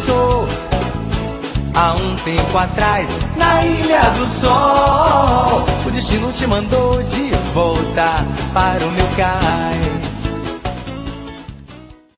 passou há um tempo atrás, na Ilha do Sol. O destino te mandou de volta para o meu cais.